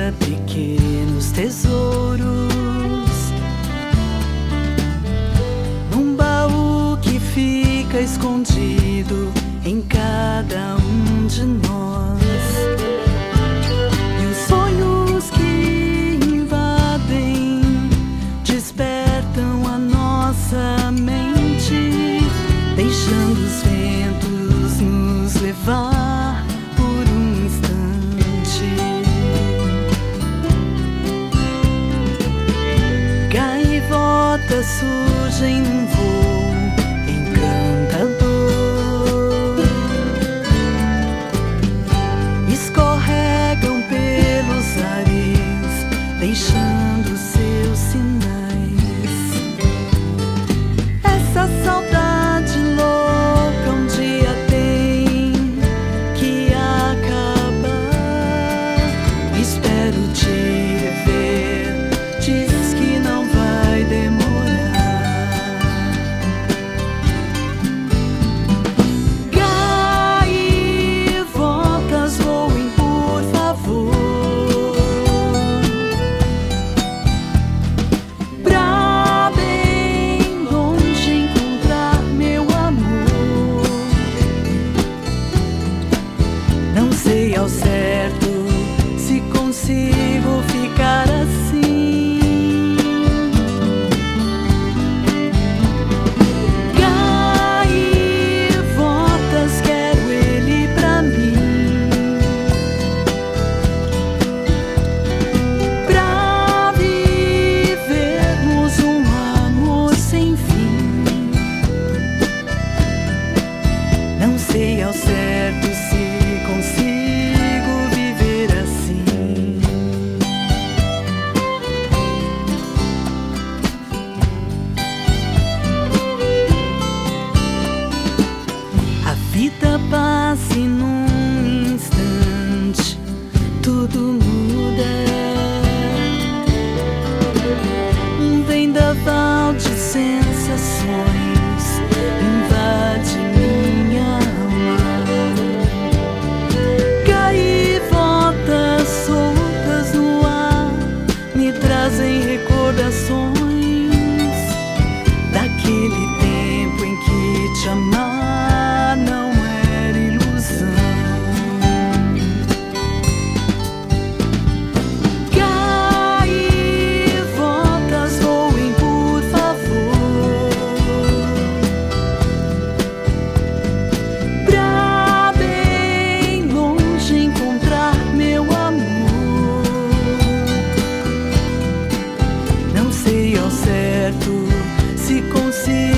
pequenos tesouros num baú que fica escondido em cada um de nós. E os sonhos que invadem despertam a nossa mente, deixando os ventos nos levar por um instante. Gaivotas surgem num voo encantador, escorregam pelos ares, deixando seus sinais. Essa saudade louca um dia tem que acabar. Espero te rever, diz que não vai demorar. Gaivotas voem, por favor, pra bem longe encontrar meu amor. Não sei ao certo se consigo ficar assim. Gaivotas, quero ele pra mim, pra vivermos um amor sem fim. Não sei ao certo se consigo viver assim. A vida passa e num instante tudo muda. Um vendaval de sensações invade minha alma. Gaivotas soltas no ar me trazem recordações daquele tempo em que te amar não era ilusão. Gaivotas voem, por favor, pra bem longe encontrar meu amor. Não sei ao certo se consigo